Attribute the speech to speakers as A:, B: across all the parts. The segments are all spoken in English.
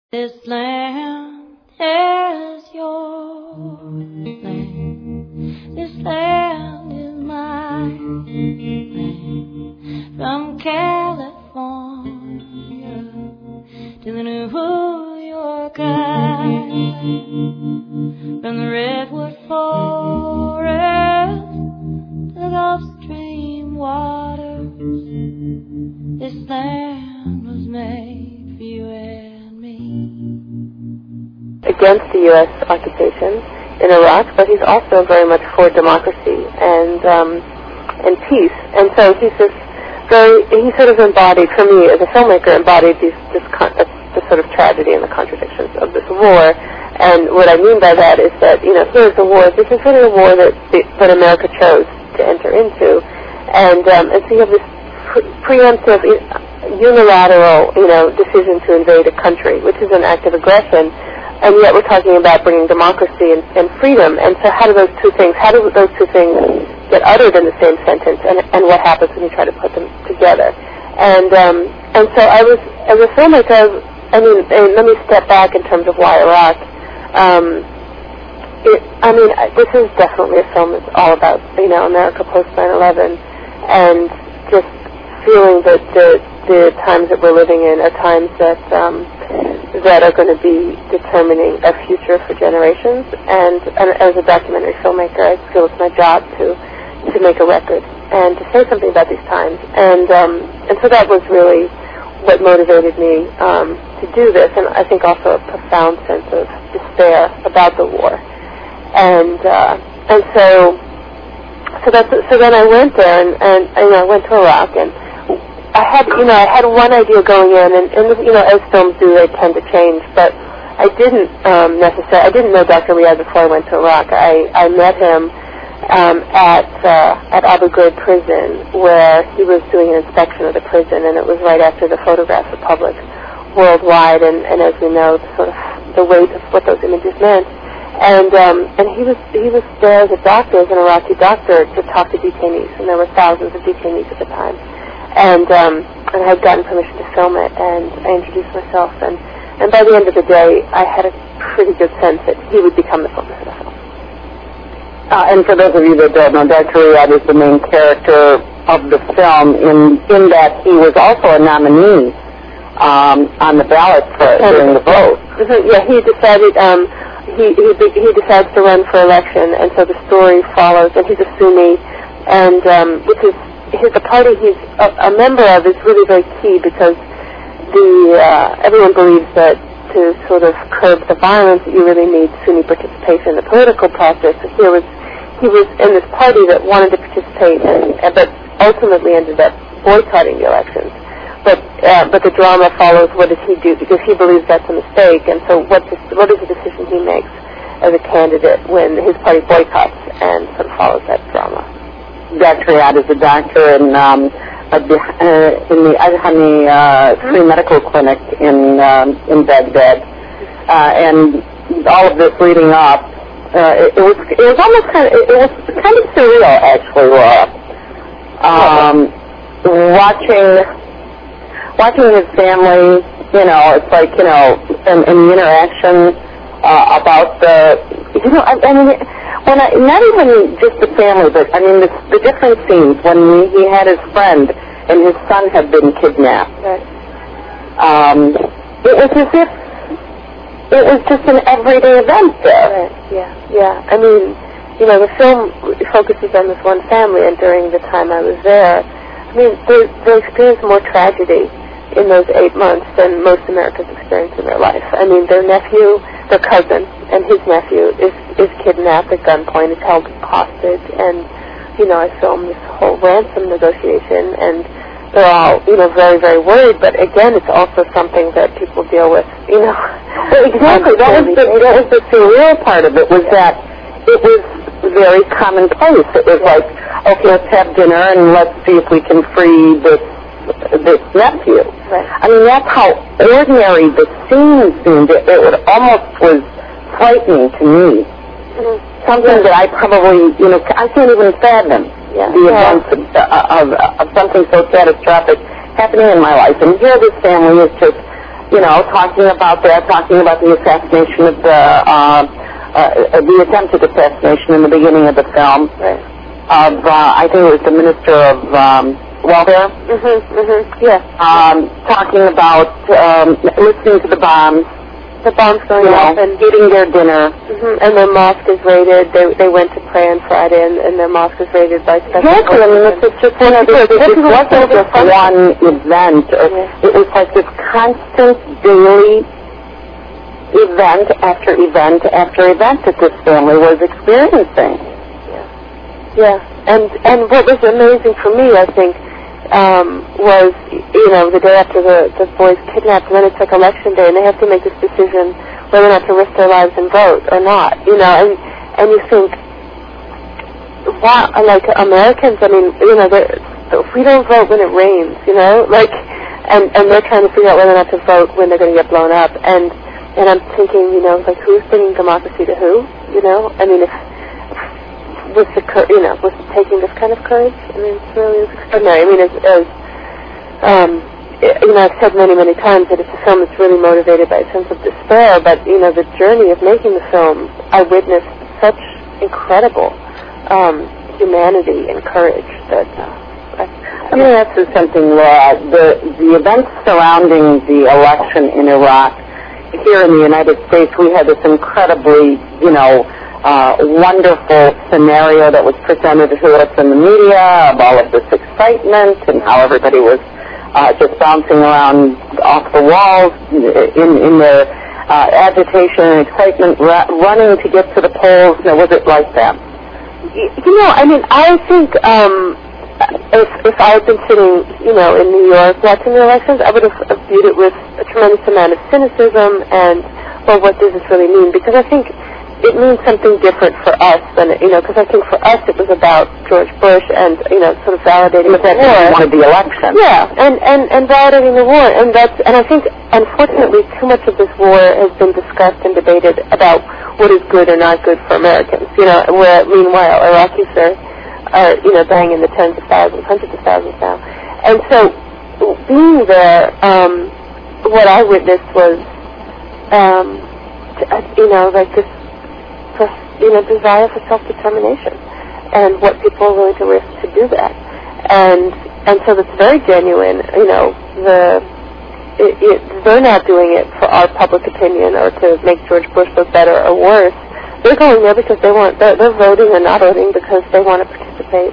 A: This land is your land. This land is my land. From California to the New York Island. From the redwood forest to the Gulf Stream waters. This land was made for you and me.
B: Against the U.S. occupation in Iraq, but he's also very much for democracy and peace. And so he's he sort of embodied, for me as a filmmaker, embodied the sort of tragedy and the contradictions of this war. And what I mean by that is that, here's a war. This is really a war that America chose to enter into, and so you have this preemptive, unilateral, decision to invade a country, which is an act of aggression. And yet we're talking about bringing democracy and freedom. And so how do those two things get uttered in the same sentence? And what happens when you try to put them together? And so I was, as a filmmaker, and let me step back in terms of why Iraq. This is definitely a film that's all about, America post 9/11, and just feeling that the times that we're living in are times that are going to be determining a future for generations. And as a documentary filmmaker, I feel it's my job to make a record and to say something about these times. And so that was really what motivated me to do this, and I think also a profound sense of despair about the war. And so then I went there, and I went to Iraq, and I had one idea going in, and as films do, they tend to change. But I didn't I didn't know Dr. Riyad before I went to Iraq. I met him at Abu Ghraib prison, where he was doing an inspection of the prison, and it was right after the photographs were published worldwide, and as we know, sort of the weight of what those images meant. And he was there as a doctor, as an Iraqi doctor, to talk to detainees, and there were thousands of detainees at the time. And I had gotten permission to film it, and I introduced myself, and by the end of the day, I had a pretty good sense that he would become the focus of the film.
C: And for those of you that don't know, Dr. Riyad is the main character of the film in that he was also a nominee on the ballot during the vote.
B: Yeah, he decided he decides to run for election, and so the story follows. And he's a Sunni, and which is the party he's a member of is really very key, because everyone believes that to sort of curb the violence, you really need Sunni participation in the political process. So he was in this party that wanted to participate, but ultimately ended up boycotting the elections. But the drama follows. What does he do? Because he believes that's a mistake. And so what is the decision he makes as a candidate when his party boycotts, and sort of follows that drama?
C: Dr. Riyad is a doctor in the Adhani Free Medical Clinic in Baghdad, and all of this leading up, it was almost kind of surreal, actually, Laura. Watching his family, it's like, and the interaction about not even just the family, but the different scenes when he had his friend and his son had been kidnapped.
B: Right.
C: It was as if it was just an everyday event there.
B: Right. Yeah. The film focuses on this one family, and during the time I was there, they experienced more tragedy in those 8 months than most Americans experience in their life. Their cousin, and his nephew is kidnapped at gunpoint, is held hostage, and I filmed this whole ransom negotiation, and they're all very, very worried. But again, it's also something that people deal with.
C: Exactly. That was the surreal part of it. Was that it was very commonplace. It was like, okay, let's have dinner and let's see if we can free this nephew.
B: Right.
C: That's how ordinary the scene seemed. It almost was frightening to me.
B: Mm-hmm.
C: Something that I probably, I can't even fathom the events of something so catastrophic happening in my life. And here this family is just talking about that, talking about the assassination of the attempted assassination in the beginning of the film of, I think it was the Minister of Welfare. Talking about listening to the bombs going off and eating their dinner.
B: And their mosque is raided. They went to pray on Friday, and their mosque is raided by special forces.
C: Exactly. I mean, it's just it wasn't just one event. It was like this constant daily event after event after event that this family was experiencing.
B: Yeah. And what was amazing for me, I think, was, the day after the boys kidnapped, and then it's like election day, and they have to make this decision whether or not to risk their lives and vote or not, and you think, wow, like Americans, I mean, if we don't vote when it rains, and they're trying to figure out whether or not to vote when they're going to get blown up, and I'm thinking, like, who's bringing democracy to who, I mean, with taking this kind of courage, I mean, it's really extraordinary. I mean, I've said many, many times that it's a film that's really motivated by a sense of despair, but, the journey of making the film, I witnessed such incredible humanity and courage that
C: I mean, that's something where the events surrounding the election in Iraq, here in the United States, we had this incredibly, wonderful scenario that was presented to us in the media of all of this excitement and how everybody was just bouncing around off the walls in their agitation and excitement, running to get to the polls. Was it like that?
B: I mean, I think if I had been sitting, in New York watching the elections, I would have viewed it with a tremendous amount of cynicism and, well, what does this really mean? Because I think it means something different for us than, because I think for us it was about George Bush and, sort of validating the war.
C: He wanted the election.
B: Yeah, and validating the war. And I think, unfortunately, too much of this war has been discussed and debated about what is good or not good for Americans, where, meanwhile, Iraqis are dying in the tens of thousands, hundreds of thousands now. And so, being there, what I witnessed was, like this, desire for self-determination, and what people are willing to risk to do that, and so that's very genuine. They're not doing it for our public opinion or to make George Bush look better or worse. They're going there because they're voting or not voting because they want to participate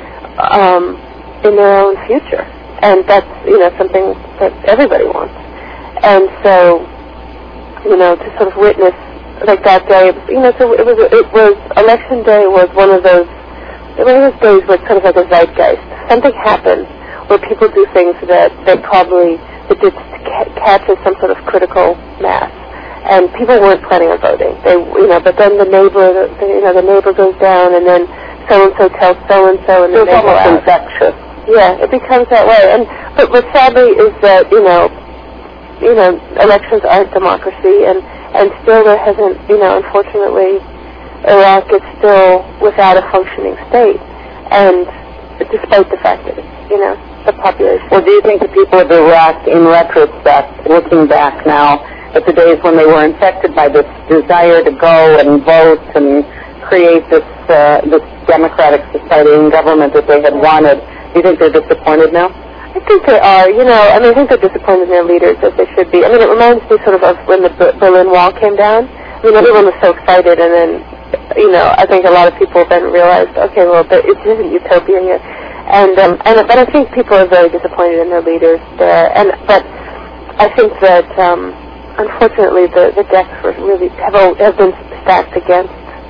B: in their own future, and that's something that everybody wants. And so to sort of witness. Like that day, so it was election day was one of those days where it's kind of like a zeitgeist. Something happens where people do things that just catches some sort of critical mass, and people weren't planning on voting. But then the neighbor goes down, and then so and so tells so and so, and then they go out.
C: Infectious.
B: Yeah, it becomes that way. But what sadly is that elections aren't democracy, and still there hasn't, unfortunately, Iraq is still without a functioning state, and despite the fact that it's, the population.
C: Well, do you think the people of Iraq, in retrospect, looking back now, at the days when they were infected by this desire to go and vote and create this democratic society and government that they had wanted, do you think they're disappointed now?
B: I think they are, I think they're disappointed in their leaders, as they should be. I mean, it reminds me sort of when the Berlin Wall came down. I mean, everyone was so excited, and then, I think a lot of people then realized, okay, well, it isn't utopia here. But I think people are very disappointed in their leaders there. But I think that, unfortunately, the decks were really have been stacked against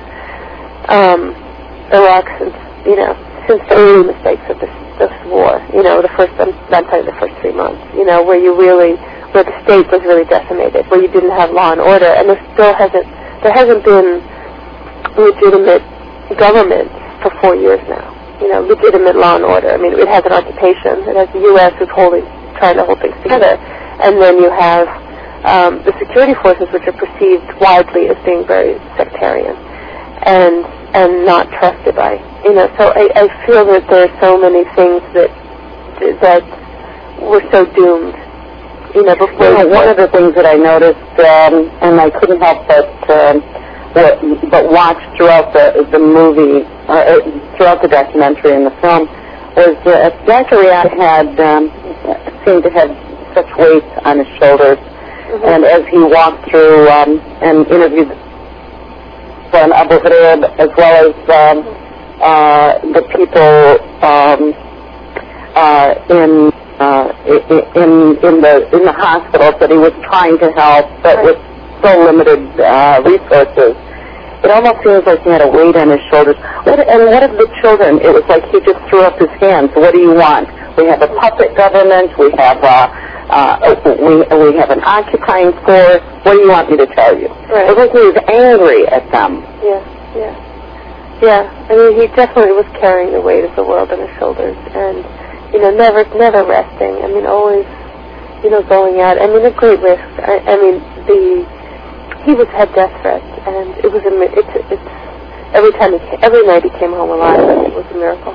B: Iraq since the early mistakes of this war, the first 3 months, where the state was really decimated, where you didn't have law and order, and there hasn't been legitimate government for 4 years now, legitimate law and order. I mean, it has an occupation, it has the U.S. who's trying to hold things together, and then you have the security forces, which are perceived widely as being very sectarian, and not trusted by, so I feel that there are so many things that were so doomed,
C: before. One of the things that I noticed, and I couldn't help but watch throughout the movie, throughout the documentary and the film, was Dr. Riad seemed to have such weight on his shoulders, and as he walked through and interviewed from Abu Ghraib, as well as the people in the hospitals that he was trying to help, but with so limited resources. It almost seems like he had a weight on his shoulders. What of the children? It was like he just threw up his hands. What do you want? We have a puppet government. We have we have an occupying force. What do you want me to tell you?
B: Right.
C: It was like he was angry at them.
B: Yeah. I mean, he definitely was carrying the weight of the world on his shoulders, and never resting. I mean, always, going out. I mean, a great risk. I mean, he had death threats, and it was it's every night he came home alive, it was a miracle.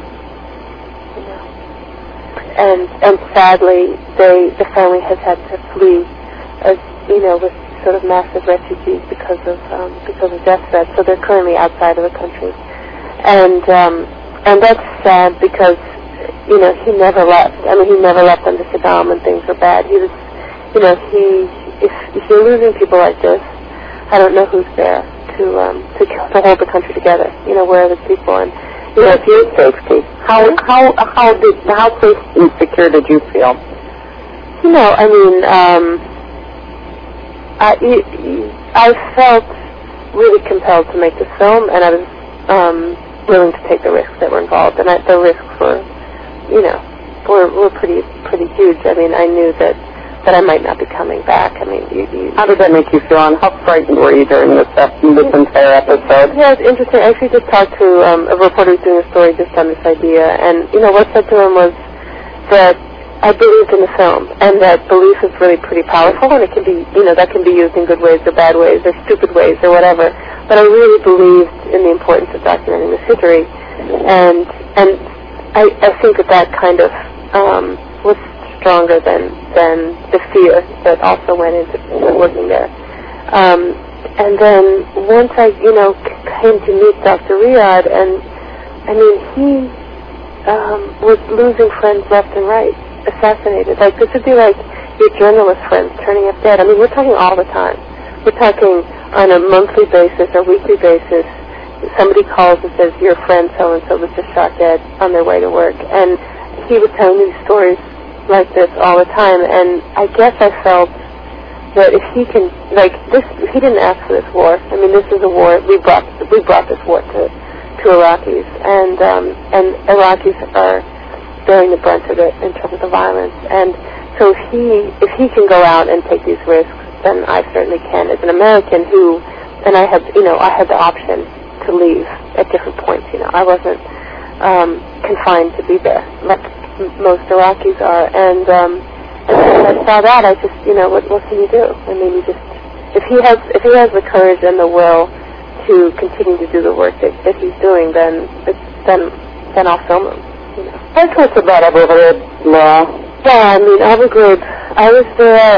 B: And sadly, the family has had to flee, with sort of massive refugees because of death threats. So they're currently outside of the country, and that's sad because he never left. I mean, he never left under Saddam when things were bad. He was, if you're losing people like this, I don't know who's there to hold the country together. Where are the people? And
C: if your safety, how safe and secure did you feel?
B: I mean, I felt really compelled to make this film, and I was willing to take the risks that were involved, and the risks were pretty huge. I mean, I knew that I might not be coming back. I mean,
C: how did that make you feel, and how frightened were you during this entire episode?
B: Yeah, it's interesting. I actually just talked to a reporter who's doing a story just on this idea, and what I said to him was that I believed in the film, and that belief is really pretty powerful, and it can be, that can be used in good ways or bad ways or stupid ways or whatever. But I really believed in the importance of documenting this history, and I think that kind of was stronger than the fear that also went into working there. And then once I, came to meet Dr. Riad, and I mean, he was losing friends left and right, assassinated. Like, this would be like your journalist friends turning up dead. I mean, we're talking all the time. We're talking on a monthly basis or weekly basis. Somebody calls and says, your friend so-and-so was just shot dead on their way to work. And he was telling me these stories like this all the time, and I guess I felt that if he can, like this, he didn't ask for this war. I mean, this is a war. We brought this war to Iraqis, and Iraqis are bearing the brunt of it in terms of the violence. And so if he can go out and take these risks, then I certainly can. As an American and I had the option to leave at different points. I wasn't confined to be there like most Iraqis are, and when I saw that, I just, what can you do? I mean, if he has the courage and the will to continue to do the work that he's doing, then I'll film him.
C: Talk to us about Abu Ghraib, Laura.
B: Yeah, I mean, Abu Ghraib, I was there.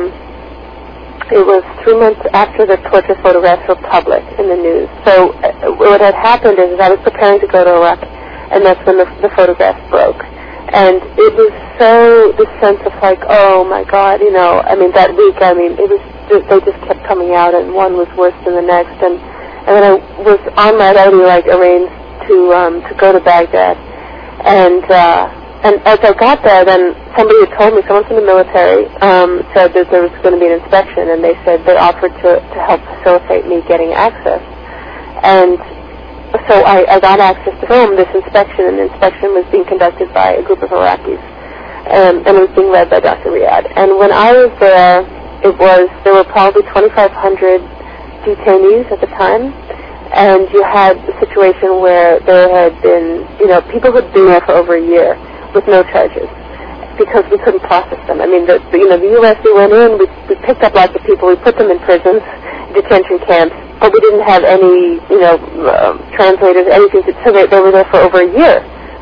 B: It was 3 months after the torture photographs were public in the news. So what had happened is I was preparing to go to Iraq, and that's when the photographs broke. And it was this sense of like, oh my God, I mean, that week, I mean, it was they just kept coming out, and one was worse than the next. And then I was on my way, like, arranged to go to Baghdad. And as I got there, then somebody had told me, someone from the military said that there was going to be an inspection, and they said they offered to help facilitate me getting access. And so I got access to film this inspection, and the inspection was being conducted by a group of Iraqis, and it was being led by Dr. Riad. And when I was there, there were probably 2,500 detainees at the time, and you had a situation where there had been, people had been there for over a year with no charges because we couldn't process them. I mean, the U.S., we went in, we picked up lots of people, we put them in prisons, detention camps, but we didn't have any, translators, anything. So they were there for over a year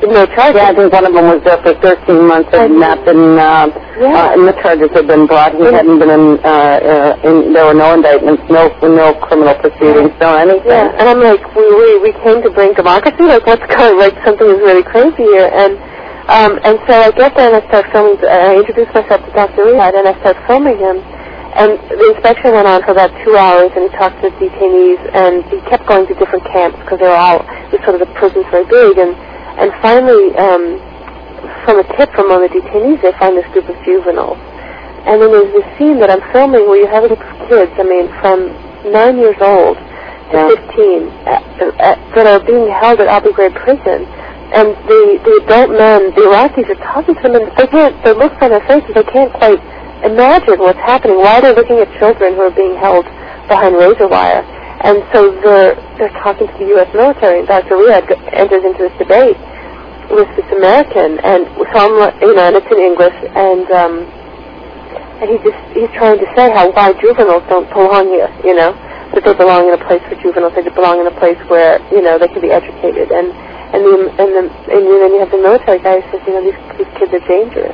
B: no charges.
C: Yeah, I think one of them was there for 13 months and not been, and the charges had been brought. He hadn't been there were no indictments, no criminal proceedings, no anything.
B: Yeah, and I'm like, we came to bring democracy? Like, what's going, like, something is really crazy here. And so I get there and I start filming, I introduce myself to Dr. Riyad and I start filming him. And the inspection went on for about 2 hours, and he talked to the detainees, and he kept going to different camps because they're all, sort of the prison's very big. And finally, from a tip from one of the detainees, they find this group of juveniles. And then there's this scene that I'm filming where you have a group of kids, I mean, from 9 years old to 15, that are being held at Abu Ghraib prison. And the adult men, the Iraqis, are talking to them, and the looks on their faces, they can't quite imagine what's happening, why they're looking at children who are being held behind razor wire. And so they're talking to the U.S. military, and Dr. Riyad enters into this debate with this American, and so I'm, and it's in English, and he's trying to say why juveniles don't belong here, that they belong in a place for juveniles, they belong in a place where, they can be educated, and then you have the military guy who says, these kids are dangerous,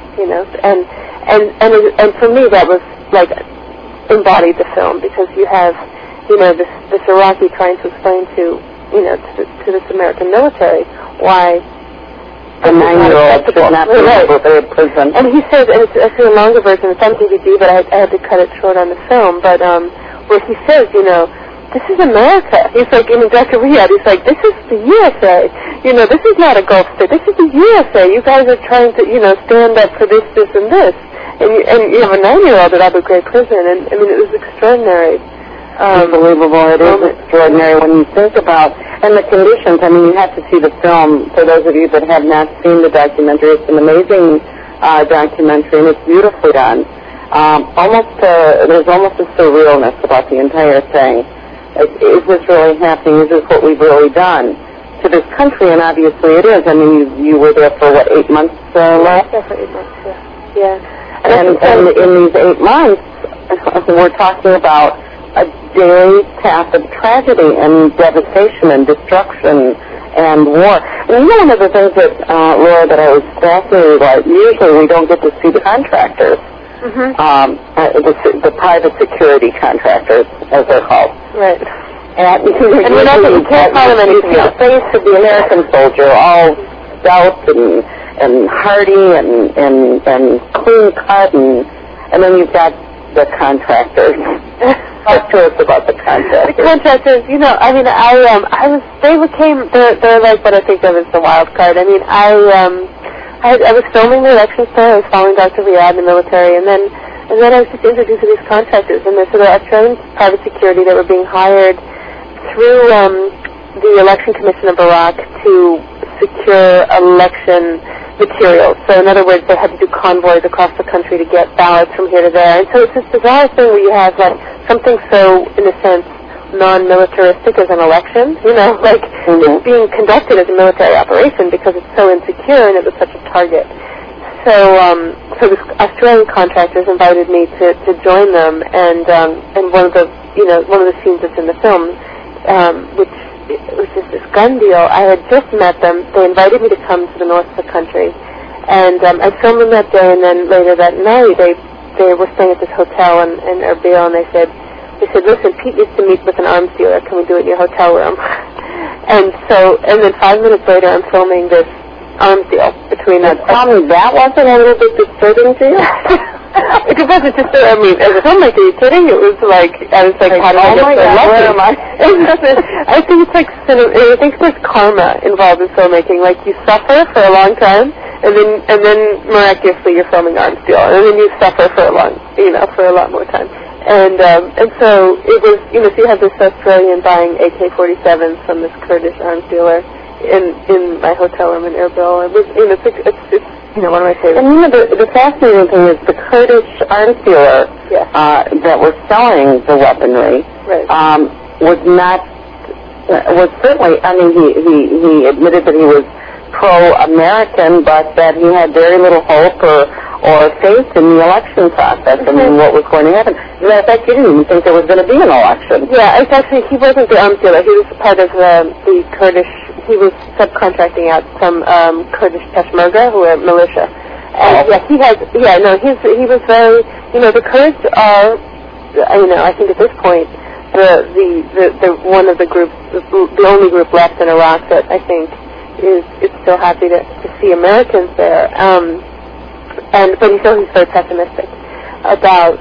B: and for me that was like embodied the film, because you have this Iraqi trying to explain to this American military why
C: a 9-year-old should not be able to prison.
B: And he says, and it's actually a longer version, it's on DVD, but I had to cut it short on the film, but where he says, this is America. He's like, Dr. Riyad, he's like, this is the USA. This is not a Gulf state. This is the USA. You guys are trying to, stand up for this, and this. And you have a 9-year-old at Abu Ghraib prison, and it was extraordinary.
C: Unbelievable. It is extraordinary when you think about, and the conditions. You have to see the film. For those of you that have not seen the documentary, it's an amazing documentary, and it's beautifully done. There's almost a surrealness about the entire thing. Is this really happening? Is this what we've really done to this country? And obviously it is. You were there for, 8 months left?
B: Yeah, for 8 months, yeah.
C: And in these 8 months, we're talking about a daily path of tragedy and devastation and destruction and war. And one of the things that, Laura, that I was fascinated by, usually we don't get to see the contractors. The private security contractors, as they're called.
B: Right.
C: And you can't call them anything else. The face of the American soldier, all stout and hardy and clean cut, and then you've got the contractors. Talk to us about the contractors.
B: The contractors, they're like what I think of as the wild card. I was filming the election store. I was following Dr. Riyad in the military, and then I was just introduced to these contractors, and they're sort of Australian private security that were being hired through the Election Commission of Iraq to secure election materials. So in other words, they had to do convoys across the country to get ballots from here to there. And so it's this bizarre thing where you have something so, in a sense, non-militaristic as an election, it's being conducted as a military operation because it's so insecure and it was such a target. So the Australian contractors invited me to join them, and one of the scenes that's in the film, which was just this gun deal. I had just met them. They invited me to come to the north of the country, and I filmed them that day. And then later that night, they were staying at this hotel in Erbil, and they said, listen, Pete needs to meet with an arms dealer. Can we do it in your hotel room? And then 5 minutes later, I'm filming this arms deal between us.
C: Tell me, that wasn't a little bit disturbing to you?
B: It wasn't just, as a filmmaker, are you kidding? It was like, I was like, how do I get so lucky?
C: Where am I?
B: I think there's karma involved in filmmaking. Like, you suffer for a long time, and then miraculously you're filming arms deal, and then you suffer for a lot more time. And so it was, so you have this Australian buying AK-47s from this Kurdish arms dealer in my hotel room in Erbil. It was, it's one of my favorites.
C: And the fascinating thing is the Kurdish arms dealer that was selling the weaponry was certainly, he admitted that he was pro-American, but that he had very little hope or faith in the election process and what was going to happen. As a matter of fact, he didn't even think there was going to be an election.
B: Yeah, it's actually, he wasn't the arms dealer. He was part of the Kurdish he was subcontracting out some Kurdish Peshmerga who are militia. And he was very, the Kurds are, I think at this point, the one of the groups, the only group left in Iraq that I think is still happy to see Americans there. But he's very pessimistic about,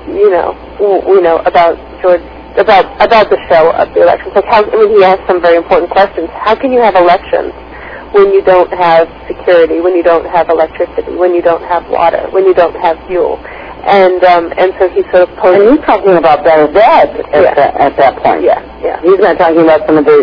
B: about George, about the show of the elections. Like he asked some very important questions. How can you have elections when you don't have security, when you don't have electricity, when you don't have water, when you don't have fuel? And so he sort of posed. And
C: he's talking about Baghdad at that point.
B: Yeah.
C: He's not talking about some of the,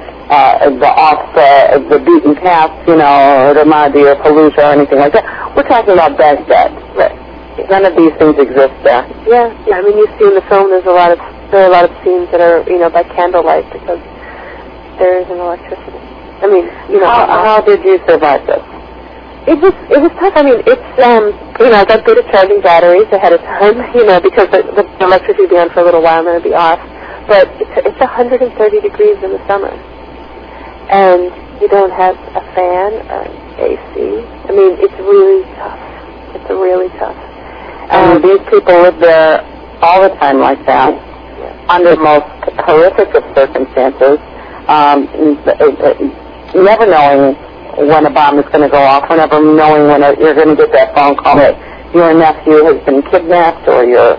C: the beaten paths, Ramadi or Fallujah or anything like that. We're talking about Baghdad.
B: Right.
C: None of these things exist there.
B: Yeah. I mean, you see in the film there are a lot of scenes that are, by candlelight because there isn't electricity. I mean,
C: how did you survive this?
B: It was tough. I mean, it's I got good at charging batteries ahead of time, because the electricity would be on for a little while and then it'd be off. But it's 130 degrees in the summer, and you don't have a fan or an AC. I mean, it's really tough. It's really tough.
C: And these people live there all the time like that, under most horrific of circumstances, never knowing when a bomb is going to go off, never knowing when you're going to get that phone call that your nephew has been kidnapped or your,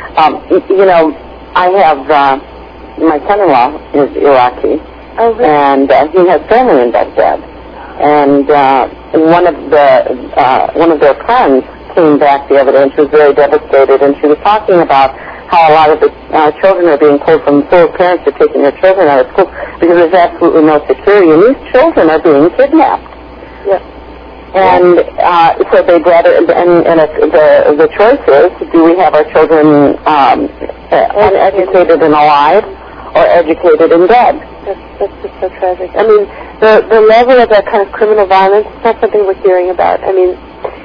C: I have, my son-in-law is Iraqi, and he has family in Baghdad, and one of their friends came back the other day, and she was very devastated, and she was talking about how a lot of the children are being pulled from school. Parents are taking their children out of school because there's absolutely no security, and these children are being kidnapped.
B: Yeah.
C: And so they'd rather, and the choice is, do we have our children uneducated and alive, or educated and dead?
B: That's just so tragic. I mean, the level of that kind of criminal violence is not something we're hearing about. I mean,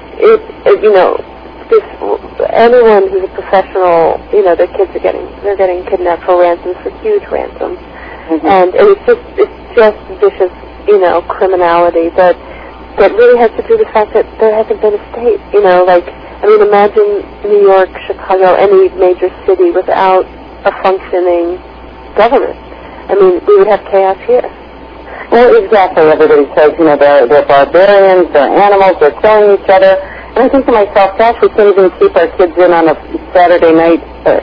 B: anyone who's a professional, their kids are getting kidnapped for ransoms, for huge ransoms, and it's just vicious, criminality that really has to do with the fact that there hasn't been a state, imagine New York, Chicago, any major city without a functioning government. I mean, we would have chaos here.
C: Well, exactly. Everybody says, they're barbarians, they're animals, they're killing each other. And I think to myself, gosh, we can't even keep our kids in on a Saturday night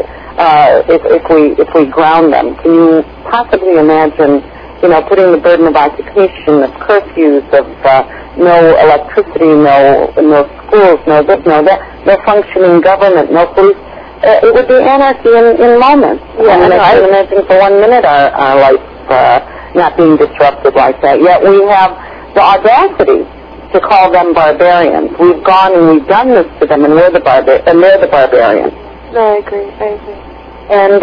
C: if we ground them. Can you possibly imagine, putting the burden of occupation, of curfews, of no electricity, no schools, no this, no that, no functioning government, no police? It would be anarchy in moments.
B: Yeah,
C: I can imagine for 1 minute our life not being disrupted like that. Yet we have the audacity to call them barbarians. We've gone and we've done this to them, and they're the barbarians.
B: No, I agree.
C: And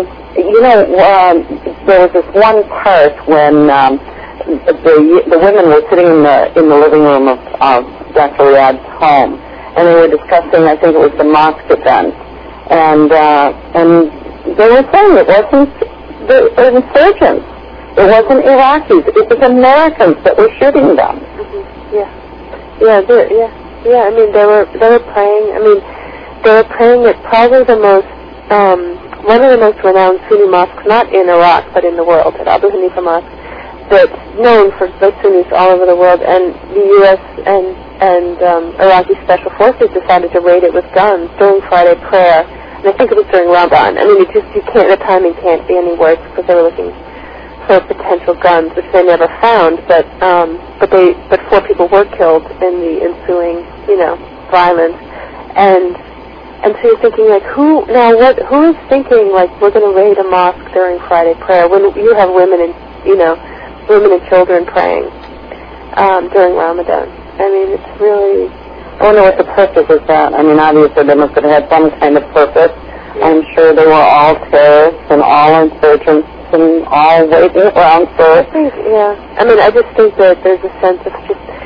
C: there was this one part when the women were sitting in the living room of Dr. Riyad's home, and they were discussing, I think it was the mosque event, and they were saying it wasn't the insurgents, it wasn't Iraqis, it was Americans that were shooting them.
B: Yeah. I mean, they were praying. I mean, they were praying at probably the most one of the most renowned Sunni mosques, not in Iraq but in the world, at Abu Hanifa Mosque, that's known for the Sunnis all over the world. And the U.S. and Iraqi special forces decided to raid it with guns during Friday prayer, and I think it was during Ramadan. I mean, the timing can't be any worse because they were looking for potential guns, which they never found, but 4 people were killed in the ensuing, violence, and so you're thinking, like, who is thinking, like, we're going to raid a mosque during Friday prayer when you have women and children praying during Ramadan? I mean, it's really.
C: I wonder what the purpose is that. I mean, obviously they must have had some kind of purpose. Yeah. I'm sure they were all terrorists and all insurgents and all waiting around for.
B: I think, I mean, I just think that there's a sense of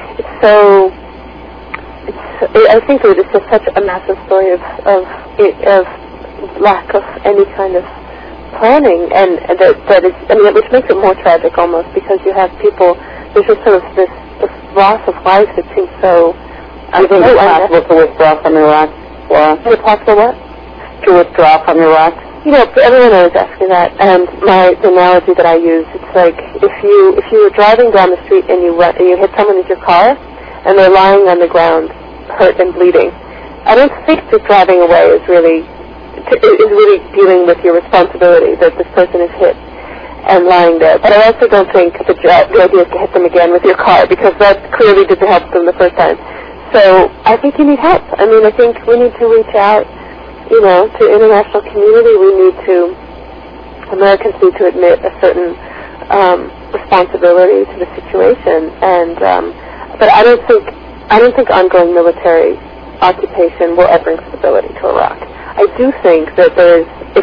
B: I think that it's such a massive story of lack of any kind of planning, and that is, I mean, which makes it more tragic almost, because you have people, there's just sort of this loss of life that seems so...
C: Do you think it's possible to withdraw from Iraq, Laura?
B: Is it possible what?
C: To withdraw from Iraq?
B: You know, everyone always asks me that, and the analogy that I use, it's like if you were driving down the street and you hit someone with your car, and they're lying on the ground, hurt and bleeding, I don't think that driving away is really dealing with your responsibility that this person is hit and lying there. But I also don't think the idea is to hit them again with your car, because that clearly didn't help them the first time. So I think you need help. I mean, I think we need to reach out, you know, to international community. Americans need to admit a certain responsibility to the situation. And but I don't think ongoing military occupation will ever bring stability to Iraq. I do think that there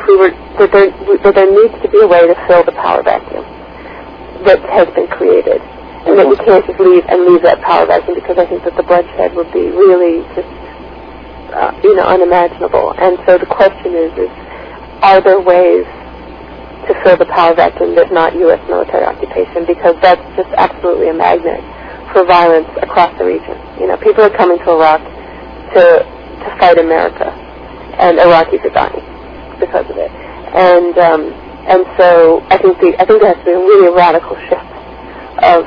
B: needs to be a way to fill the power vacuum that has been created, and that we can't just leave that power vacuum, because I think that the bloodshed would be really just unimaginable. And so the question is are there ways to fill the power vacuum that's not U.S. military occupation? Because that's just absolutely a magnet for violence across the region. You know, people are coming to Iraq to fight America, and Iraqis are dying because of it. And so I think there has to be a really radical shift of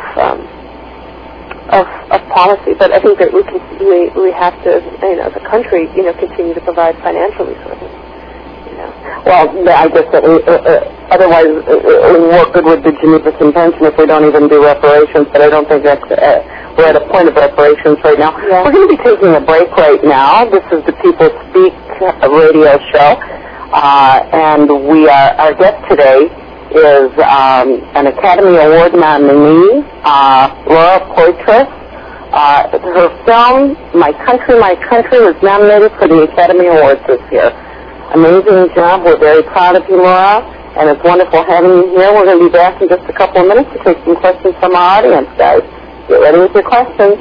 B: policy. But I think that we have to, you know, as a country, you know, continue to provide financial resources. You know.
C: Well, I guess that otherwise, what good would the Geneva Convention if we don't even do reparations? But I don't think that's we're at a point of reparations right now.
B: Yeah.
C: We're going to be taking a break right now. This is the People Speak radio show, and our guest today is an Academy Award nominee, Laura Poitras. Her film, My Country, was nominated for the Academy Awards this year. Amazing job. We're very proud of you, Laura, and it's wonderful having you here. We're going to be back in just a couple of minutes to take some questions from our audience, guys. Get ready with your questions.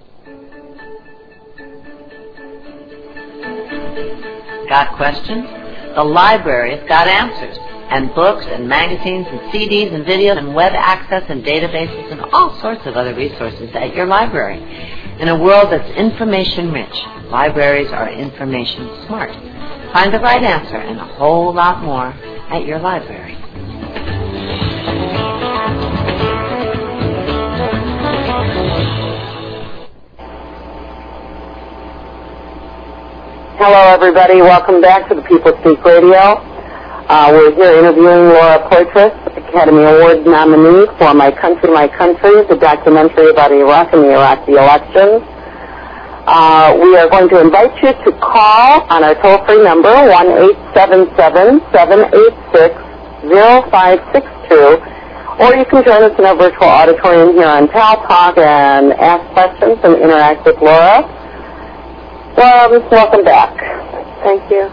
D: Got questions? The library's got answers. And books and magazines and CDs and videos and web access and databases and all sorts of other resources at your library. In a world that's information rich, libraries are information smart. Find the right answer and a whole lot more at your library.
C: Hello, everybody. Welcome back to the People Speak Radio. We're here interviewing Laura Poitras, Academy Award nominee for My Country, the documentary about Iraq and the Iraqi elections. We are going to invite you to call on our toll-free number, 1-877-786-0562, or you can join us in our virtual auditorium here on Pal Talk and ask questions and interact with Laura. Well, welcome back.
B: Thank you.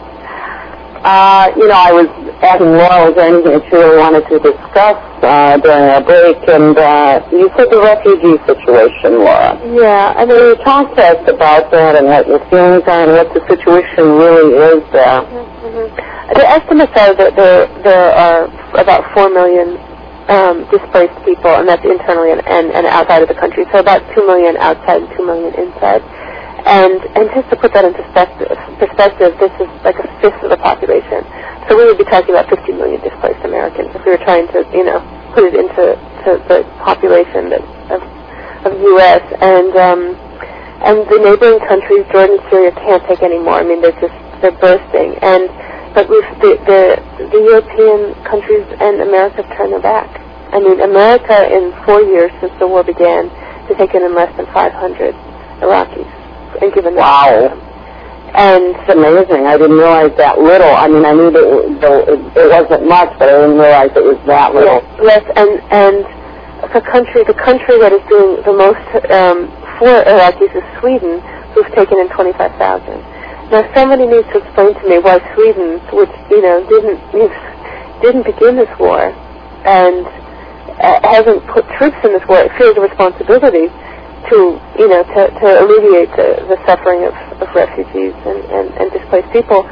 C: I was asking Laura, was there anything that you really wanted to discuss during our break? And you said the refugee situation, Laura.
B: Yeah,
C: I mean, you talked to us about that and what your feelings are and what the situation really is there.
B: Mm-hmm. The estimates are that there are about 4 million displaced people, and that's internally and outside of the country. So about 2 million outside and 2 million inside. And just to put that into perspective, this is like a fifth of the population. So we would be talking about 50 million displaced Americans if we were trying to, put it into the population of the U.S. And the neighboring countries, Jordan, Syria, can't take any more. I mean, they're bursting. But the European countries and America have turned their back. I mean, America in 4 years since the war began has taken in less than 500 Iraqis. And given
C: wow. And it's amazing. I didn't realize that little. I mean, I knew that it wasn't much, but I didn't realize it was that little.
B: Yes, and the country that is doing the most for Iraqis is Sweden, who've taken in 25,000. Now, somebody needs to explain to me why Sweden, which didn't begin this war and hasn't put troops in this war, it feels a responsibility to alleviate the suffering of refugees and displaced people.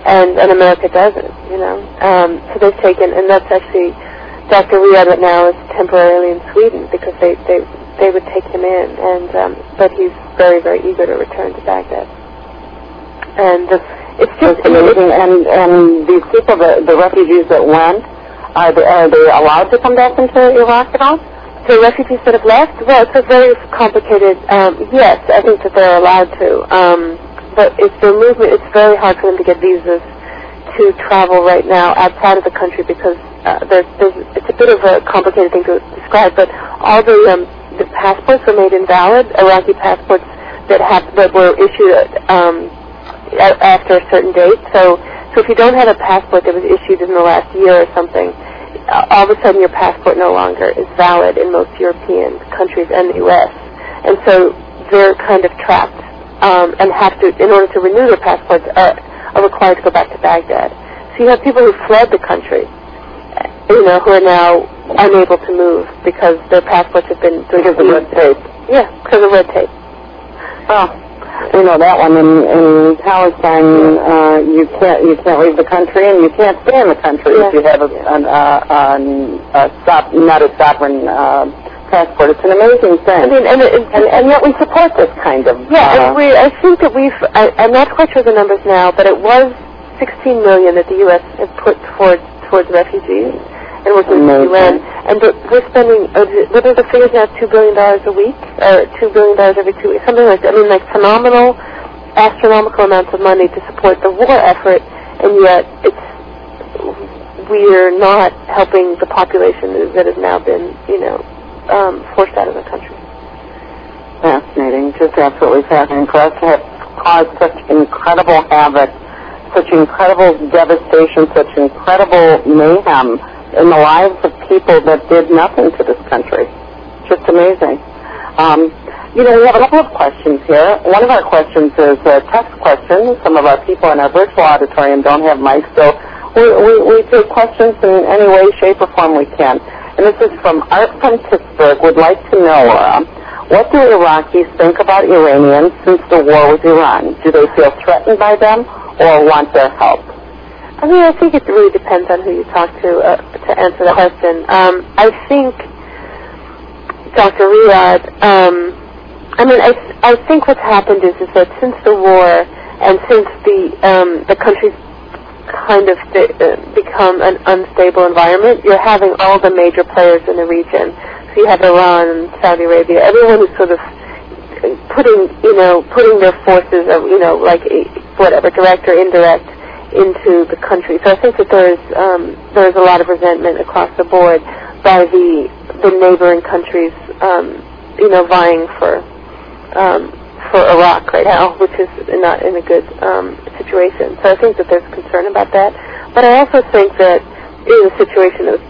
B: and America doesn't, you know. So they've taken, and that's actually, Dr. Riyad right now is temporarily in Sweden because they would take him in, and but he's very, very eager to return to Baghdad. And it's just
C: amazing. And these people, the refugees that went, are they allowed to come back into Iraq at all?
B: The refugees that have left? Well, it's a very complicated, yes, I think that they're allowed to. But if their movement, it's very hard for them to get visas to travel right now outside of the country because it's a bit of a complicated thing to describe, but all the passports were made invalid, Iraqi passports that were issued after a certain date. So if you don't have a passport that was issued in the last year or something, all of a sudden your passport no longer is valid in most European countries and the U.S. And so they're kind of trapped and have to, in order to renew their passports, are required to go back to Baghdad. So you have people who fled the country, you know, who are now unable to move because their passports have been...
C: Because of red tape.
B: Yeah, because of red tape.
C: Oh, you know that one in Palestine. You can't leave the country, and you can't stay in the country if you have not a sovereign passport. It's an amazing thing. I mean, and yet we support this kind of.
B: Yeah, and I think that I'm not quite sure the numbers now, but it was 16 million that the U.S. had put towards refugees and working with the UN. And we're spending, what are the figures now, $2 billion a week? Or $2 billion every 2 weeks? Something like that. I mean, like phenomenal, astronomical amounts of money to support the war effort, and yet we're not helping the population that has now been, you know, forced out of the country.
C: Fascinating. Just absolutely fascinating. For us to have caused such incredible havoc, such incredible devastation, such incredible mayhem in the lives of people that did nothing to this country. Just amazing. You know, we have a couple of questions here. One of our questions is a text question. Some of our people in our virtual auditorium don't have mics, so we take questions in any way, shape, or form we can. And this is from Art from Pittsburgh. Would like to know, what do Iraqis think about Iranians since the war with Iran? Do they feel threatened by them or want their help?
B: I mean, I think it really depends on who you talk to answer the question. I think Dr. Riyad, I think what's happened is that since the war and since the country's kind of become an unstable environment, you're having all the major players in the region. So you have Iran, Saudi Arabia, everyone who's sort of putting their forces, like whatever, direct or indirect, into the country. So I think that there's a lot of resentment across the board by the neighboring countries, vying for Iraq right now, which is not in a good situation. So I think that there's concern about that. But I also think that in a situation of,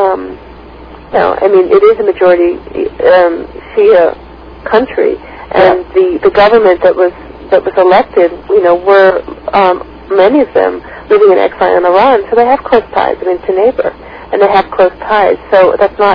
B: it is a majority Shia country, and the government that was elected, were many of them living in exile in Iran, so they have close ties. I mean, it's a neighbor, and they have close ties. So that's not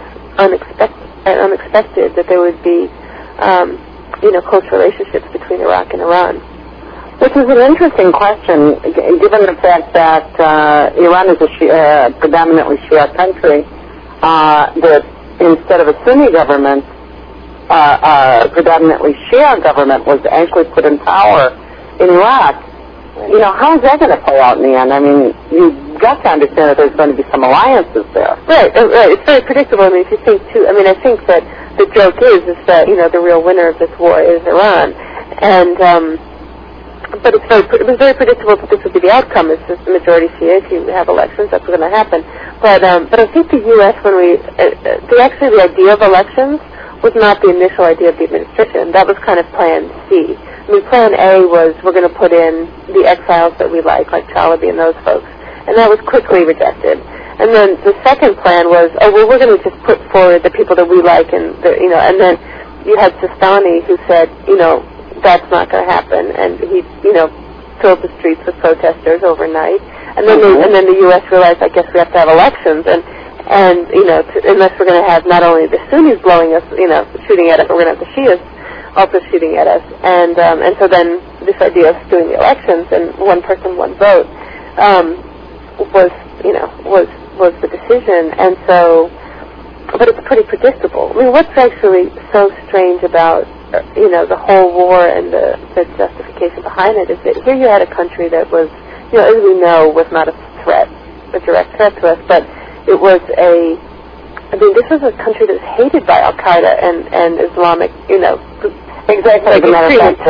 B: unexpected that there would be, close relationships between Iraq and Iran.
C: Which is an interesting question, given the fact that Iran is a predominantly Shia country, that instead of a Sunni government, predominantly Shia government was actually put in power in Iraq. How is that going to play out in the end? I mean, you've got to understand that there's going to be some alliances there.
B: Right. It's very predictable. I mean, if you think too, I think that the joke is that, the real winner of this war is Iran. And, but it was very predictable that this would be the outcome. It's just the majority Shia. If you have elections, that's what's going to happen. But I think the U.S., the idea of elections was not the initial idea of the administration. That was kind of Plan C. I mean, Plan A was we're going to put in the exiles that we like Chalabi and those folks, and that was quickly rejected. And then the second plan was, we're going to just put forward the people that we like, and and then you had Sistani who said, that's not going to happen, and he, filled the streets with protesters overnight. And then the U.S. realized, I guess we have to have elections, and unless we're going to have not only the Sunnis blowing us, shooting at us, but we're going to have the Shias also shooting at us. And so then this idea of doing the elections and one person, one vote was the decision. And so, but it's pretty predictable. I mean, what's actually so strange about the whole war and the justification behind it is that here you had a country that was, as we know, was not a direct threat to us, but it was this was a country that was hated by Al-Qaeda and Islamic,
C: Exactly.
B: Like
C: as a matter of fact,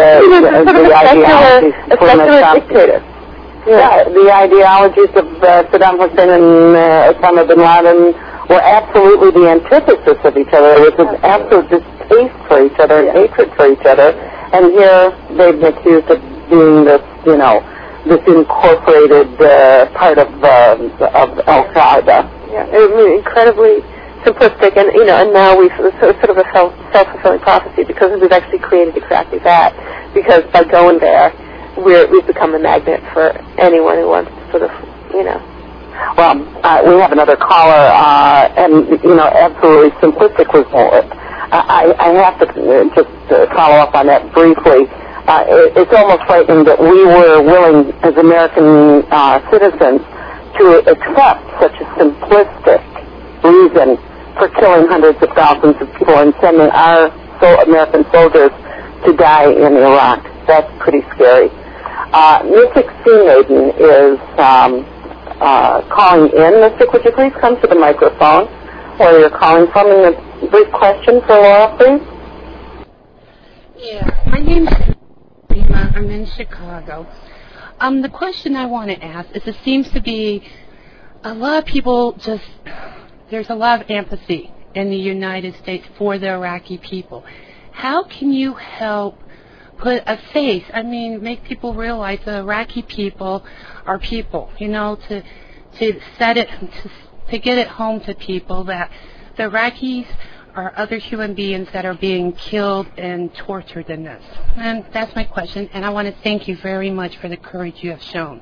C: a
B: secular dictator.
C: Yeah, the ideologies of Saddam Hussein and Osama bin Laden were absolutely the antithesis of each other. There was an absolute distaste for each other and hatred for each other. And here they've been accused of being this, this incorporated part of Al-Qaeda.
B: Yeah, incredibly simplistic, and now we've sort of a self-fulfilling prophecy because we've actually created exactly that. Because by going there, we've become a magnet for anyone who wants to sort of,
C: Well, we have another caller, and absolutely simplistic was it. I have to just follow up on that briefly. It's almost frightening that we were willing, as American citizens, to accept such a simplistic reason for killing hundreds of thousands of people and sending our American soldiers to die in Iraq. That's pretty scary. Mystic Sea Maiden is calling in. Mystic, would you please come to the microphone where you're calling from? And a brief question for Laura, please.
E: Yeah, my name's Lima. I'm in Chicago. The question I want to ask is, it seems to be a lot of people there's a lot of empathy in the United States for the Iraqi people. How can you help put a face, make people realize the Iraqi people are people, to set it, to get it home to people that the Iraqis are other human beings that are being killed and tortured in this. And that's my question, and I want to thank you very much for the courage you have shown.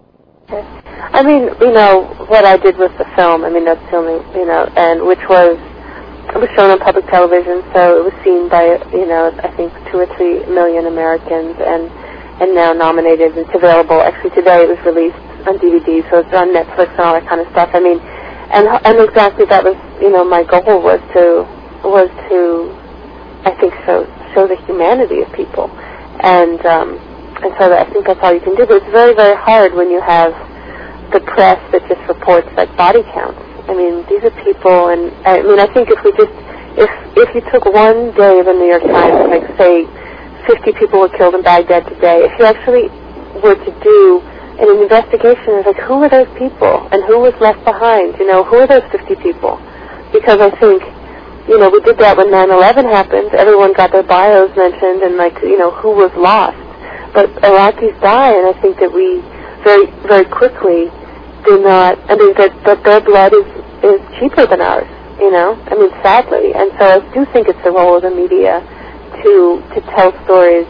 B: What I did with the film, that's the only, and it was shown on public television, so it was seen by, I think 2 or 3 million Americans, and now nominated. It's available. Actually, today it was released on DVD, so it's on Netflix and all that kind of stuff. And exactly that was, my goal was to, I think, show the humanity of people, and so I think that's all you can do. But it's very, very hard when you have the press that just reports like body counts. These are people, and I think if you took one day of the New York Times, like say 50 people were killed in Baghdad today, if you actually were to do an investigation, it's like, who are those people and who was left behind? Who are those 50 people? Because I think, we did that when 9/11 happened. Everyone got their bios mentioned and who was lost. But Iraqis die, and I think that we very, very quickly do not, that their blood is cheaper than ours, sadly. And so I do think it's the role of the media to tell stories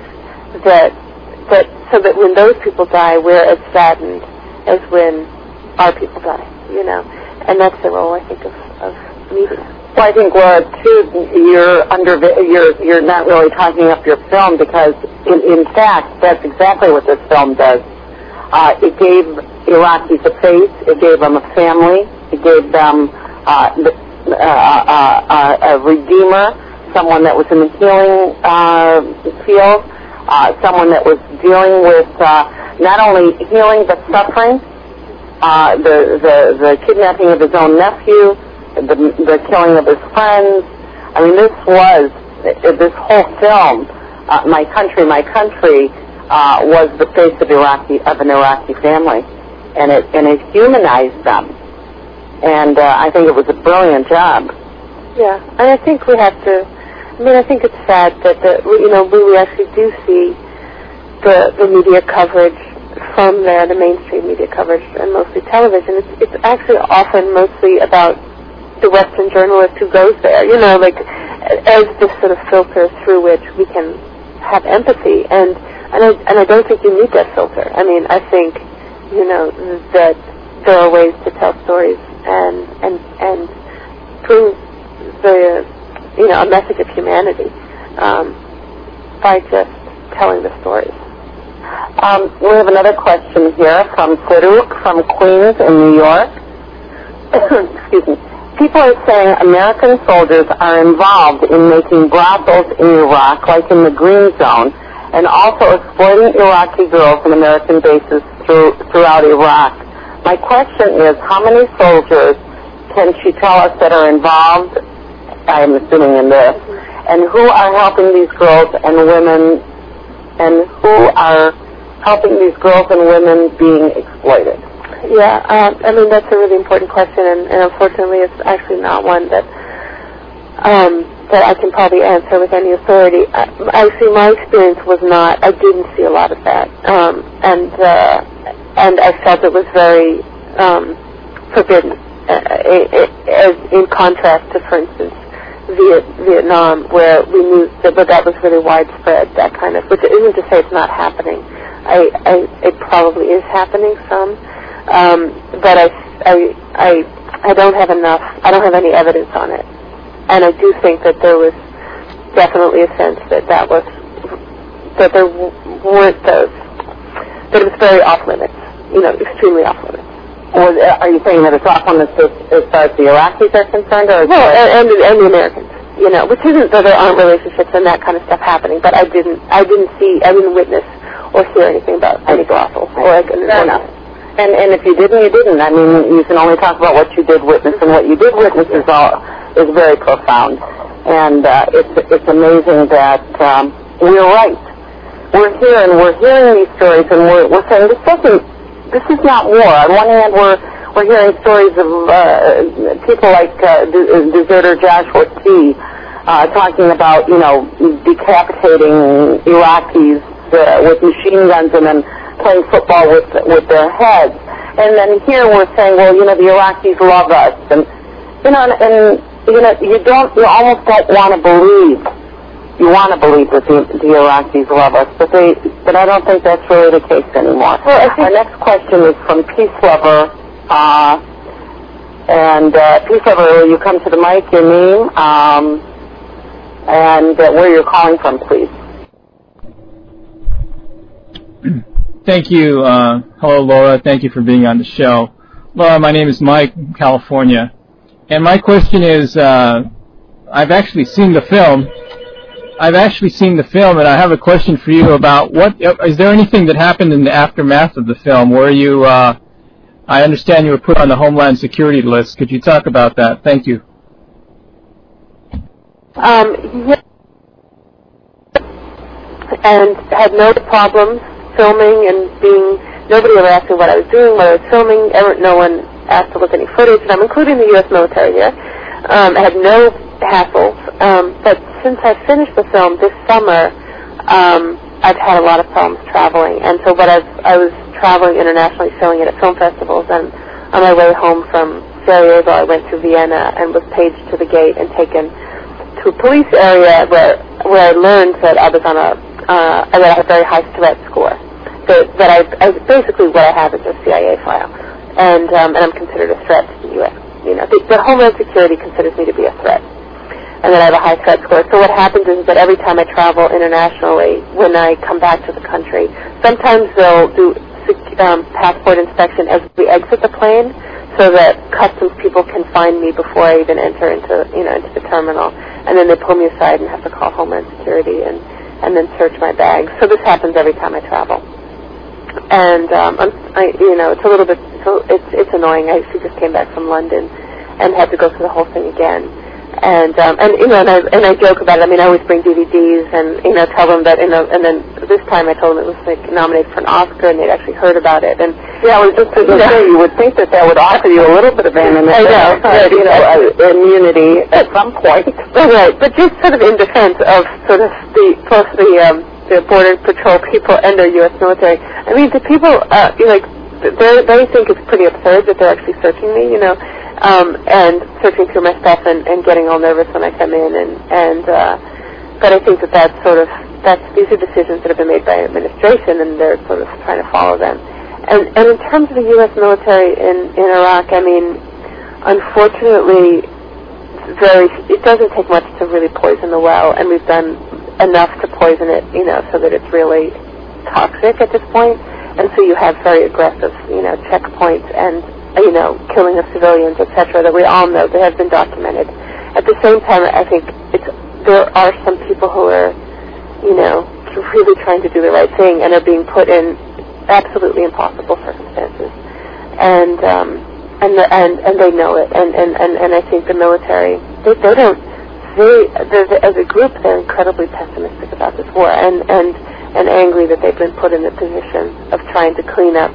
B: so that when those people die, we're as saddened as when our people die, and that's the role, I think, of media.
C: Well, I think, Laura, too, you're not really talking up your film, because in fact, that's exactly what this film does. It gave Iraqis a face. It gave them a family. It gave them a redeemer, someone that was in the healing field, someone that was dealing with not only healing but suffering, the kidnapping of his own nephew, the killing of his friends. This whole film, My Country, was the face of an Iraqi family, and it humanized them, and I think it was a brilliant job.
B: Yeah, and I think we have to. I think it's sad that we actually do see the media coverage from there, the mainstream media coverage, and mostly television. It's actually often mostly about the Western journalist who goes there, as this sort of filter through which we can have empathy, and I don't think you need that filter. I think, that there are ways to tell stories and bring a message of humanity. by just telling the stories.
C: We have another question here from Farouk from Queens in New York. Excuse me. People are saying American soldiers are involved in making brothels in Iraq, like in the Green Zone, and also exploiting Iraqi girls in American bases throughout Iraq. My question is, how many soldiers can she tell us that are involved, I'm assuming in this, and who are helping these girls and women, and who are helping these girls and women being exploited?
B: Yeah, I mean, that's a really important question, and unfortunately it's actually not one that I can probably answer with any authority. Actually, my experience was not, I didn't see a lot of that, and I felt it was very forbidden, in contrast to, for instance, Vietnam, where we knew that was really widespread, that kind of, which isn't to say it's not happening. It probably is happening some. But I don't have enough. I don't have any evidence on it, and I do think that there was definitely a sense that there weren't those. That it was very off limits. Extremely off limits.
C: Are you saying that it's off limits as far as the Iraqis are concerned, or
B: and the Americans? Which isn't that there aren't relationships and that kind of stuff happening, but I didn't witness or hear anything about any brothels or
C: fair enough. And if you didn't, you didn't. I mean, you can only talk about what you did witness, and what you did witness is very profound. And it's amazing that we're right. We're here, and we're hearing these stories, and we're saying this is not war. On one hand, we're hearing stories of people like deserter Joshua T. Talking about decapitating Iraqis with machine guns and then playing football with their heads. And then here we're saying, well, the Iraqis love us, and you almost don't want to believe. You want to believe that the Iraqis love us, but I don't think that's really the case anymore. Well, our next question is from Peace Lover, and Peace Lover, will you come to the mic, your name, and where you're calling from, please?
F: Thank you. Hello, Laura. Thank you for being on the show. Laura, my name is Mike from California. And my question is, I've actually seen the film. And I have a question for you about is there anything that happened in the aftermath of the film where you, I understand you were put on the Homeland Security list. Could you talk about that? Thank you.
B: Yeah. And had no problems filming and nobody ever asked me what I was doing, what I was filming, no one asked to look at any footage, and I'm including the U.S. military here. I had no hassles, but since I finished the film this summer, I've had a lot of problems traveling, and so I was traveling internationally, showing it at film festivals, and on my way home from Sarajevo, I went to Vienna and was paged to the gate and taken to a police area where I learned that I was on that I had a very high threat score. That I basically what I have is a CIA file, and I'm considered a threat to the U.S. The Homeland Security considers me to be a threat, and that I have a high threat score. So what happens is that every time I travel internationally, when I come back to the country, sometimes they'll do passport inspection as we exit the plane, so that customs people can find me before I even enter into the terminal, and then they pull me aside and have to call Homeland Security and then search my bags. So this happens every time I travel, and it's a little bit. So it's annoying. I actually just came back from London and had to go through the whole thing again. And I joke about it. I mean, I always bring DVDs and tell them that and then this time I told them it was nominated for an Oscar, and they'd actually heard about it. And
C: yeah, I was just going to say, you would think that would offer you a little bit of immunity at some point.
B: Right, but just sort of in defense of sort of the Border Patrol people and their U.S. military. I mean, the people they think it's pretty absurd that they're actually searching me, and searching through my stuff and getting all nervous when I come in, but I think that's these are decisions that have been made by administration, and they're sort of trying to follow them. And in terms of the U.S. military in Iraq, I mean, unfortunately, it doesn't take much to really poison the well, and we've done enough to poison it, so that it's really toxic at this point. And so you have very aggressive, checkpoints and, killing of civilians, etc., that we all know that have been documented. At the same time, I think there are some people who are, really trying to do the right thing and are being put in absolutely impossible circumstances, and they know it, and I think the military, as a group, they're incredibly pessimistic about this war, and angry that they've been put in the position of trying to clean up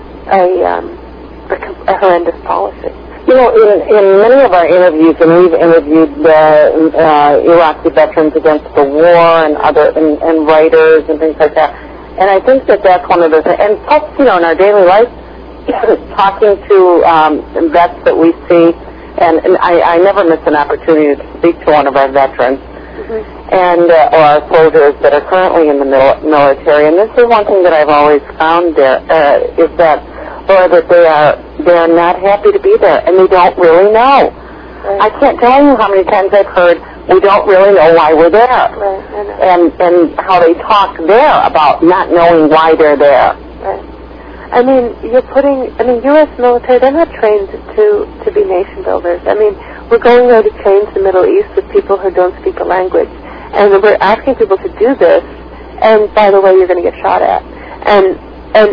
B: a horrendous policy.
C: In many of our interviews, and we've interviewed Iraqi veterans against the war and and writers and things like that, and I think that's one of the things. And plus, in our daily life, talking to vets that we see, and I never miss an opportunity to speak to one of our veterans, and or our soldiers that are currently in the military. And this is one thing that I've always found there is that. Or that they are not happy to be there, and they don't really know. Right. I can't tell you how many times I've heard we don't really know why we're there,
B: right.
C: and how they talk there about not knowing why they're there.
B: Right. U.S. military, they're not trained to be nation builders. We're going there to change the Middle East with people who don't speak the language, and we're asking people to do this, and by the way, you're going to get shot at. And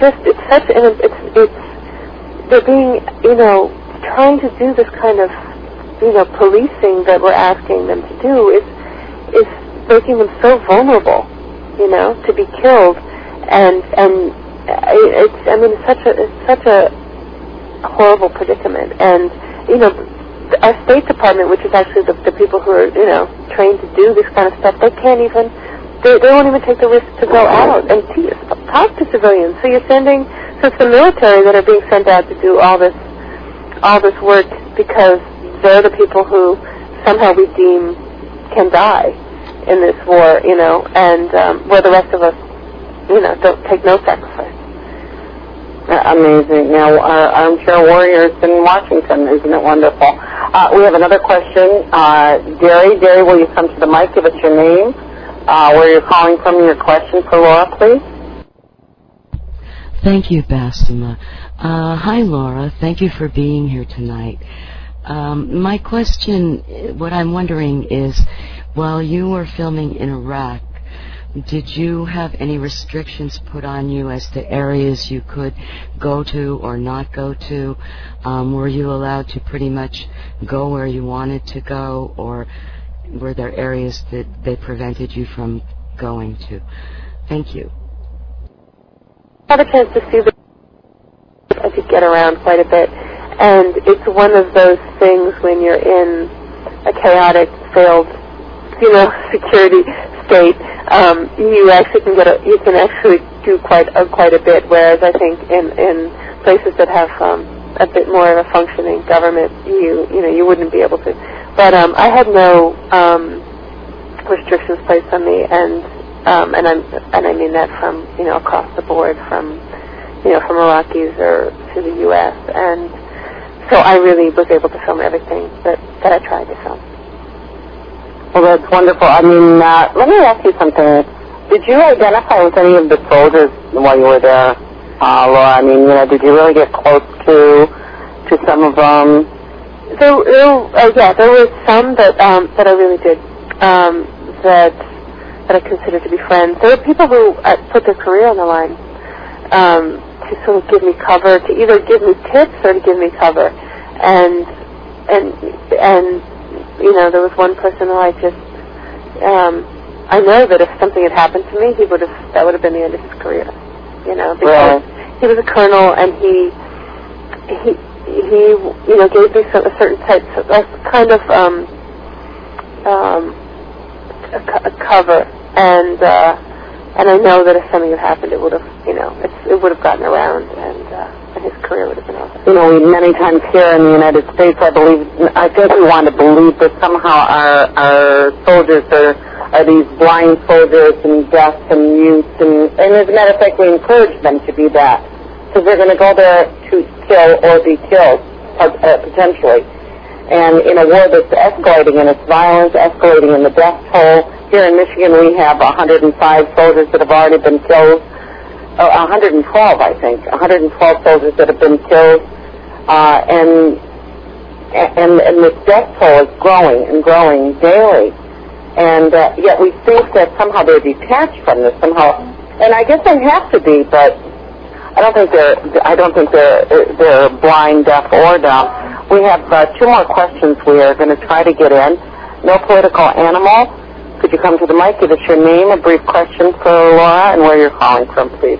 B: they're being, trying to do this kind of, policing that we're asking them to do is making them so vulnerable, to be killed, and it's such a horrible predicament. And, our State Department, which is actually the people who are, trained to do this kind of stuff, they won't even take the risk to go out and talk to civilians. So it's the military that are being sent out to do all this work because they're the people who somehow we deem can die in this war, and where the rest of us, don't take no sacrifice.
C: Amazing. Now, our armchair warriors in Washington, isn't it wonderful? We have another question. Derry, will you come to the mic? Give us your name. Where you're calling from, your question for Laura, please.
G: Thank you, Basma. Hi, Laura. Thank you for being here tonight. My question, what I'm wondering is, while you were filming in Iraq, did you have any restrictions put on you as to areas you could go to or not go to? Were you allowed to pretty much go where you wanted to go, or were there areas that they prevented you from going to? Thank you.
B: I had a chance to see I could get around quite a bit, and it's one of those things when you're in a chaotic, failed, security state. You can actually do quite a bit. Whereas I think in places that have a bit more of a functioning government, you wouldn't be able to. But I had no restrictions placed on me, and I mean that from across the board, from from Iraqis or to the U.S. And so I really was able to film everything that I tried to film.
C: Well, that's wonderful. Let me ask you something. Did you identify with any of the soldiers while you were there, Laura? Did you really get close to some of them? There
B: were some that I really did, that I considered to be friends. There were people who put their career on the line to sort of give me cover, to either give me tips or to give me cover. And there was one person who I know that if something had happened to me, that would have been the end of his career. Because he was a colonel, and he gave me a certain type, a kind of a cover, and I know that if something had happened, it would have gotten around, and his career would have been over.
C: Many times here in the United States, I think we want to believe that somehow our soldiers are these blind soldiers and deaf and mute, and as a matter of fact, we encourage them to be that, because they're going to go there to kill or be killed, potentially. And in a war that's escalating in its violence, escalating in the death toll, here in Michigan we have 105 soldiers that have already been killed. 112, I think. 112 soldiers that have been killed, and this death toll is growing and growing daily. And yet we think that somehow they're detached from this somehow, and I guess they have to be, but I don't think they're blind, deaf, or dumb. We have 2 more questions we are going to try to get in. No political animal. Could you come to the mic, give us your name, a brief question for Laura, and where you're calling from, please.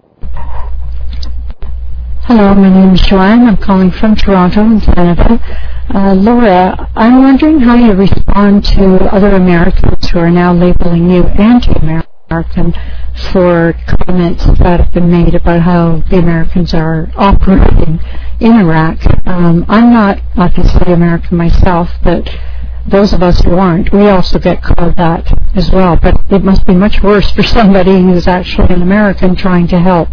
H: Hello, my name is Joanne. I'm calling from Toronto in Canada. Laura, I'm wondering how you respond to other Americans who are now labeling you anti-American for comments that have been made about how the Americans are operating in Iraq. I'm not obviously American myself, but those of us who aren't, we also get called that as well. But it must be much worse for somebody who's actually an American trying to help.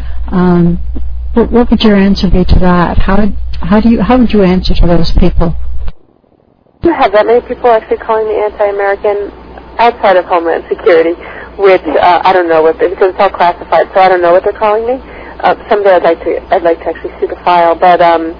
H: What would your answer be to that? How would you answer to those people?
B: Do you have that many people actually calling me anti-American outside of Homeland Security, which I don't know because it's all classified, so I don't know what they're calling me. Someday I'd like to actually see the file, but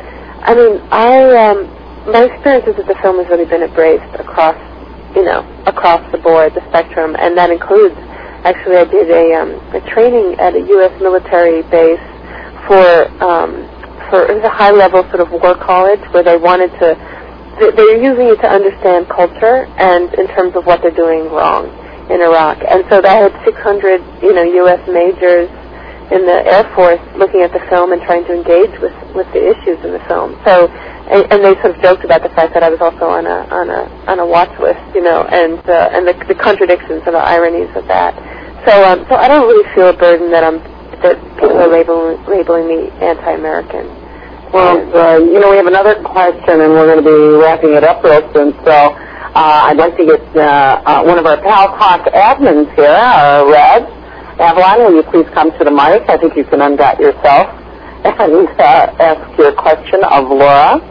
B: my experience is that the film has really been embraced across the board, the spectrum, and that includes, actually I did a training at a U.S. military base for it was a high-level sort of war college where they were using it to understand culture and in terms of what they're doing wrong in Iraq. And so I had 600, U.S. majors in the Air Force looking at the film and trying to engage with the issues in the film. So, and they sort of joked about the fact that I was also on a watch list, and the contradictions and the ironies of that. So I don't really feel a burden that people are labeling me anti-American.
C: Well, we have another question, and we're going to be wrapping it up real soon. So I'd like to get one of our Pal Talk admins here, Red Avalon. Will you please come to the mic? I think you can unmute yourself and ask your question of Laura.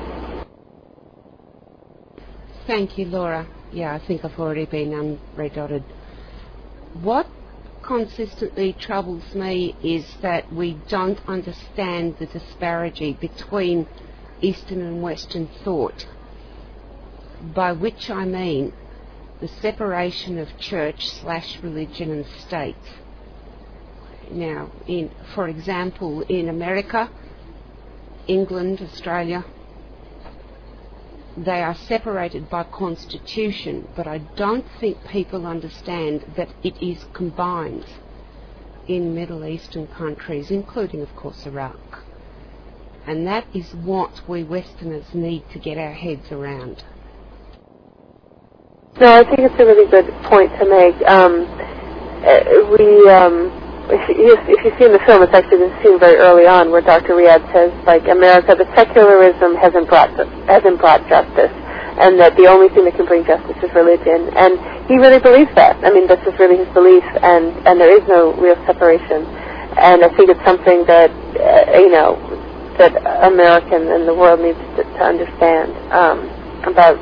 E: Thank you, Laura. Yeah, I think I've already been red-dotted. What consistently troubles me is that we don't understand the disparity between Eastern and Western thought, by which I mean the separation of church/religion and state. Now, for example, in America, England, Australia, they are separated by constitution, but I don't think people understand that it is combined in Middle Eastern countries, including, of course, Iraq. And that is what we Westerners need to get our heads around.
B: No, I think it's a really good point to make. If you see in the film, it's actually been seen very early on, where Dr. Riyad says, America, the secularism hasn't brought justice, and that the only thing that can bring justice is religion. And he really believes that. I mean, that's just really his belief, and there is no real separation. And I think it's something that that American and the world needs to understand about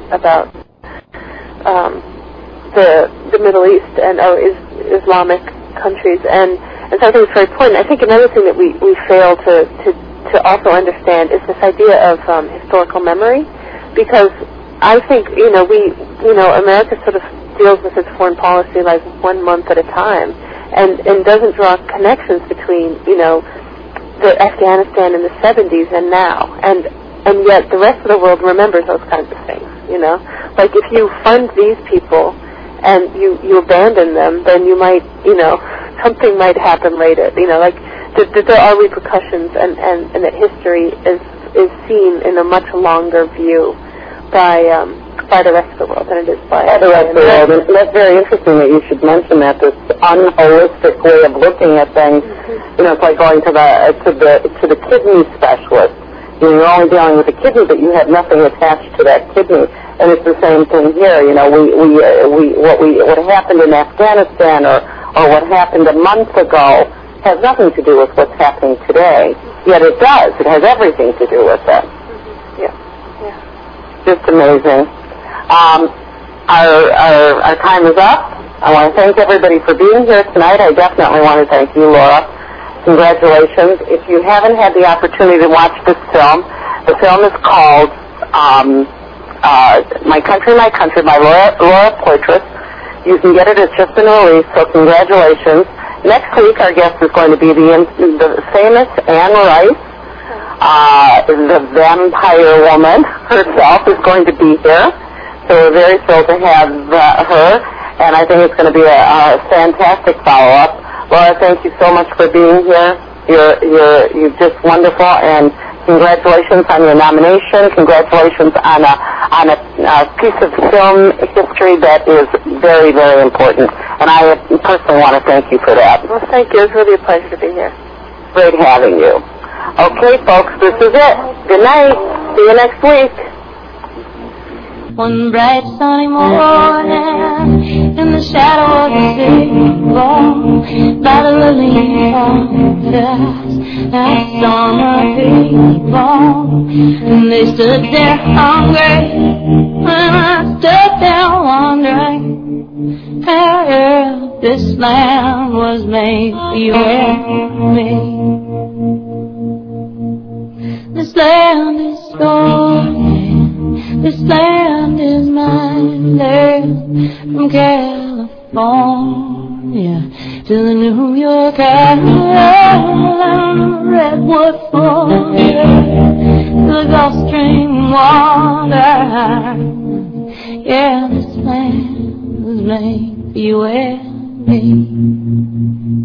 B: the Middle East and Islamic countries, and so I think it's very important. I think another thing that we fail to also understand is this idea of historical memory, because I think America sort of deals with its foreign policy like 1 month at a time, and doesn't draw connections between the Afghanistan in the 70s and now, and yet the rest of the world remembers those kinds of things. Like if you fund these people and you abandon them, then you might, something might happen later. Like there are repercussions, and that history is seen in a much longer view by the rest of the world than it is by
C: the rest of the world. And that's very interesting that you should mention that, this unholistic way of looking at things. Mm-hmm. It's like going to the kidney specialist. You're only dealing with the kidney, but you have nothing attached to that kidney. And it's the same thing here. What happened in Afghanistan or what happened a month ago has nothing to do with what's happening today. Yet it does. It has everything to do with it.
B: Yeah.
C: Just amazing. our time is up. I want to thank everybody for being here tonight. I definitely want to thank you, Laura. Congratulations. If you haven't had the opportunity to watch this film, the film is called My Country, My Country by Laura Poitras. You can get it. It's just been released, so congratulations. Next week, our guest is going to be the famous Anne Rice. The vampire woman herself is going to be here. So we're very thrilled to have her, and I think it's going to be a fantastic follow-up. Laura, thank you so much for being here. You're just wonderful, and congratulations on your nomination. Congratulations on a piece of film history that is very, very important. And I personally want to thank you for that.
B: Well, thank you. It's really a pleasure to be here.
C: Great having you. Okay, folks, this is it. Good night. See you next week.
A: One bright sunny morning, in the shadow of the sea, by the lily forest, I saw my people, and they stood there hungry, and I stood there wondering how this land was made for you and me. This land is yours. This land is mine, from California to the New York Island, redwood forest, to the Gulf Stream water. Yeah, this land was made for you and me.